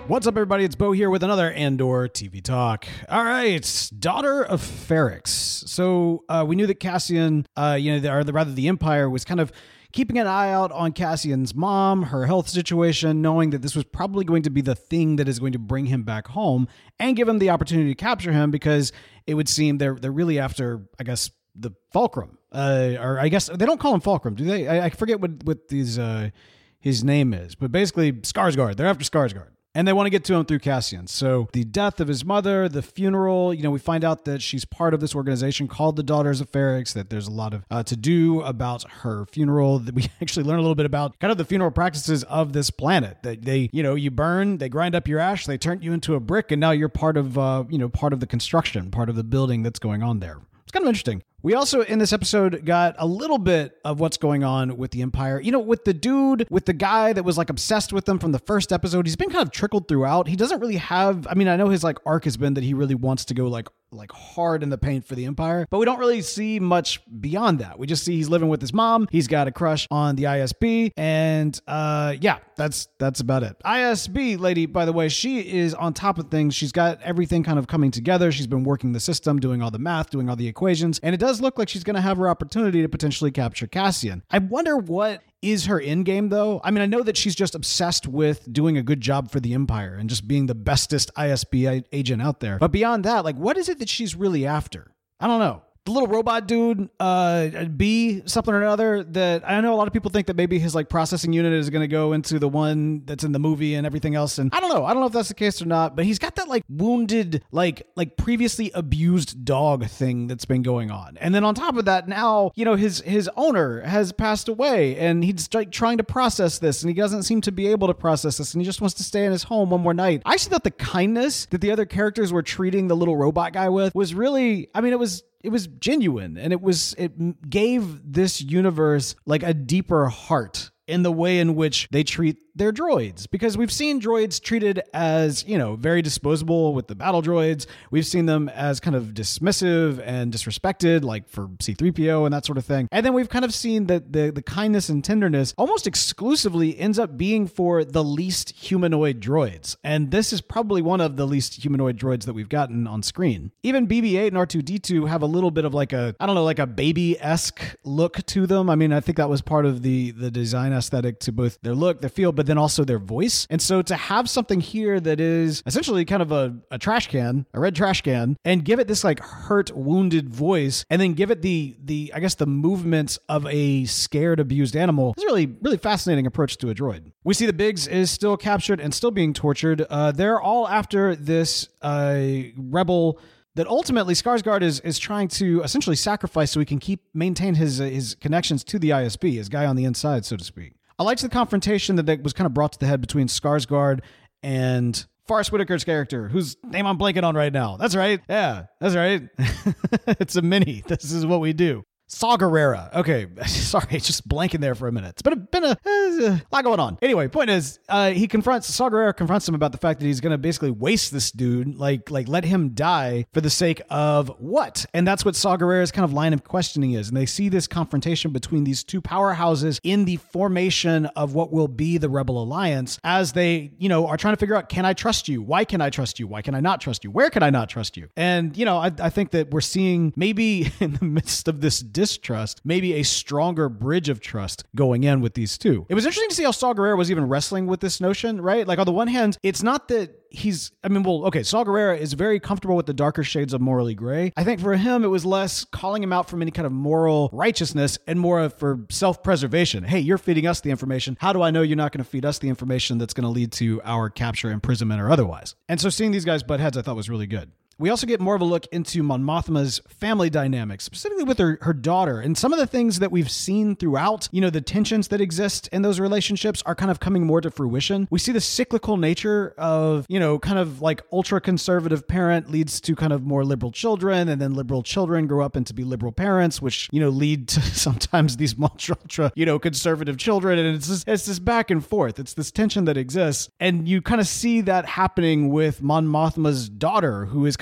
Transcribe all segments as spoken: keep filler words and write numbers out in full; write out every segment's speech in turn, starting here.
What's up, everybody? It's Bo here with another Andor T V Talk. All right, Daughter of Ferrix. So uh, we knew that Cassian, uh, you know, the, or the, rather the Empire was kind of keeping an eye out on Cassian's mom, her health situation, knowing that this was probably going to be the thing that is going to bring him back home and give him the opportunity to capture him, because it would seem they're they're really after, I guess, the Fulcrum. Uh, or I guess they don't call him Fulcrum, do they? I, I forget what what these uh, his name is, but basically Skarsgård. They're after Skarsgård. And they want to get to him through Cassian. So the death of his mother, the funeral, you know, we find out that she's part of this organization called the Daughters of Ferrix, that there's a lot of uh, to do about her funeral. That we actually learn a little bit about kind of the funeral practices of this planet. That they, you know, you burn, they grind up your ash, they turn you into a brick, and now you're part of, uh, you know, part of the construction, part of the building that's going on there. It's kind of interesting. We also, in this episode, got a little bit of what's going on with the Empire. You know, with the dude, with the guy that was like obsessed with them from the first episode, he's been kind of trickled throughout. He doesn't really have, I mean, I know his like arc has been that he really wants to go like like hard in the paint for the Empire, but we don't really see much beyond that. We just see he's living with his mom. He's got a crush on the I S B, and uh, yeah, that's that's about it. I S B lady, by the way, she is on top of things. She's got everything kind of coming together. She's been working the system, doing all the math, doing all the equations, and it does look like she's going to have her opportunity to potentially capture Cassian. I wonder what is her end game, though. I mean, I know that she's just obsessed with doing a good job for the Empire and just being the bestest I S B agent out there. But beyond that, like, what is it that she's really after? I don't know. The little robot dude, uh, B, something or another, that I know a lot of people think that maybe his like processing unit is going to go into the one that's in the movie and everything else. And I don't know. I don't know if that's the case or not, but he's got that like wounded, like, like previously abused dog thing that's been going on. And then on top of that, now, you know, his, his owner has passed away, and he's like trying to process this, and he doesn't seem to be able to process this, and he just wants to stay in his home one more night. I actually thought the kindness that the other characters were treating the little robot guy with was really, I mean, it was, It was genuine, and it was it gave this universe like a deeper heart in the way in which they treat their droids, because we've seen droids treated as, you know, very disposable with the battle droids. We've seen them as kind of dismissive and disrespected, like for C three P O and that sort of thing. And then we've kind of seen that the, the kindness and tenderness almost exclusively ends up being for the least humanoid droids. And this is probably one of the least humanoid droids that we've gotten on screen. Even B B eight and R two D two have a little bit of like a, I don't know, like a baby-esque look to them. I mean, I think that was part of the, the design aesthetic to both their look, their feel, but then also their voice. And so to have something here that is essentially kind of a, a trash can, a red trash can, and give it this like hurt, wounded voice, and then give it the, the I guess, the movements of a scared, abused animal, is a really, really fascinating approach to a droid. We see the Biggs is still captured and still being tortured. Uh, they're all after this uh, rebel that ultimately Skarsgård is is trying to essentially sacrifice so he can keep maintain his uh, his connections to the I S B, his guy on the inside, so to speak. I liked the confrontation that was kind of brought to the head between Skarsgård and Forrest Whitaker's character, whose name I'm blanking on right now. That's right. Yeah, that's right. It's a mini. This is what we do. Saw Gerrera. Okay, sorry, just blanking there for a minute. It's been a, been a, uh, a lot going on. Anyway, point is, uh, he confronts, Saw Gerrera confronts him about the fact that he's going to basically waste this dude, like like let him die for the sake of what? And that's what Saw Gerrera's kind of line of questioning is. And they see this confrontation between these two powerhouses in the formation of what will be the Rebel Alliance, as they, you know, are trying to figure out, can I trust you? Why can I trust you? Why can I not trust you? Where can I not trust you? And, you know, I, I think that we're seeing maybe in the midst of this distrust, maybe a stronger bridge of trust going in with these two. It was interesting to see how Saw Gerrera was even wrestling with this notion, right? Like on the one hand, it's not that he's, I mean, well, okay, Saw Gerrera is very comfortable with the darker shades of morally gray. I think for him, it was less calling him out from any kind of moral righteousness and more of for self-preservation. Hey, you're feeding us the information. How do I know you're not going to feed us the information that's going to lead to our capture, imprisonment, or otherwise? And so seeing these guys butt heads, I thought was really good. We also get more of a look into Mon Mothma's family dynamics, specifically with her, her daughter. And some of the things that we've seen throughout, you know, the tensions that exist in those relationships are kind of coming more to fruition. We see the cyclical nature of, you know, kind of like ultra-conservative parent leads to kind of more liberal children, and then liberal children grow up into be liberal parents, which, you know, lead to sometimes these ultra, ultra, you know, conservative children. And it's this, it's this back and forth. It's this tension that exists. And you kind of see that happening with Mon Mothma's daughter, who is kind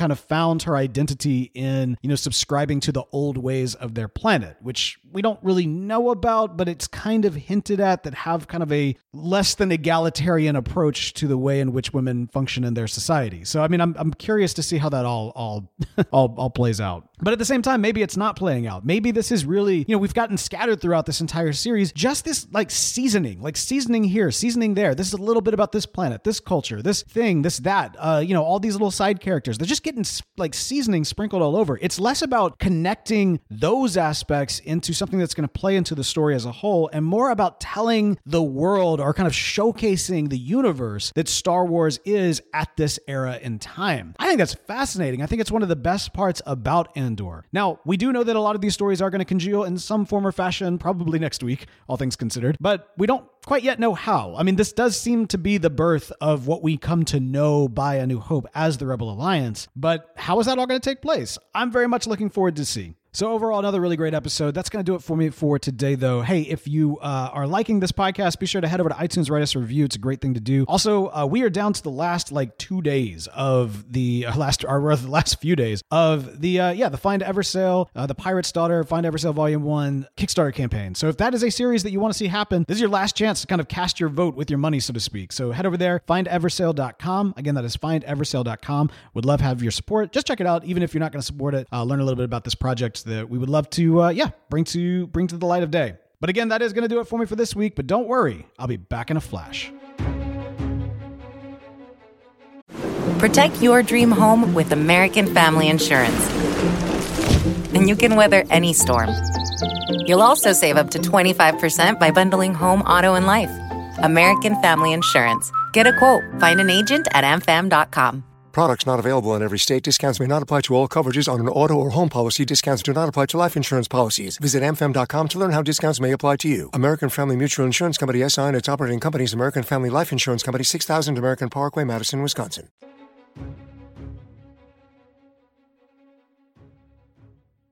kind of found her identity in, you know, subscribing to the old ways of their planet, which we don't really know about, but it's kind of hinted at that have kind of a less than egalitarian approach to the way in which women function in their society. So, I mean, I'm I'm curious to see how that all all all, all plays out. But at the same time, maybe it's not playing out. Maybe this is really, you know, we've gotten scattered throughout this entire series, just this like seasoning, like seasoning here, seasoning there. This is a little bit about this planet, this culture, this thing, this, that, uh, you know, all these little side characters. They're just getting like seasoning sprinkled all over. It's less about connecting those aspects into something that's going to play into the story as a whole, and more about telling the world or kind of showcasing the universe that Star Wars is at this era in time. I think that's fascinating. I think it's one of the best parts about Andor. Now, we do know that a lot of these stories are going to congeal in some form or fashion, probably next week, all things considered, but we don't quite yet know how. I mean, this does seem to be the birth of what we come to know by A New Hope as the Rebel Alliance, but how is that all going to take place? I'm very much looking forward to see. So overall, another really great episode. That's going to do it for me for today, though. Hey, if you uh, are liking this podcast, be sure to head over to iTunes, write us a review. It's a great thing to do. Also, uh, we are down to the last like two days of the uh, last, or rather the last few days of the uh, yeah the Find Ever sale, uh, the Pirate's Daughter, Find Ever sale Volume One Kickstarter campaign. So if that is a series that you want to see happen, this is your last chance to kind of cast your vote with your money, so to speak. So head over there, find ever sale dot com. Again, that is find ever sale dot com. Would love to have your support. Just check it out, even if you're not going to support it. Uh, learn a little bit about this project that we would love to. Uh, yeah, bring to bring to the light of day. But again, that is going to do it for me for this week. But don't worry, I'll be back in a flash. Protect your dream home with American Family Insurance, and you can weather any storm. You'll also save up to twenty-five percent by bundling home, auto, and life. American Family Insurance. Get a quote. Find an agent at am fam dot com. Products not available in every state. Discounts may not apply to all coverages on an auto or home policy. Discounts do not apply to life insurance policies. Visit am fam dot com to learn how discounts may apply to you. American Family Mutual Insurance Company, S I and its operating companies, American Family Life Insurance Company, six thousand American Parkway, Madison, Wisconsin.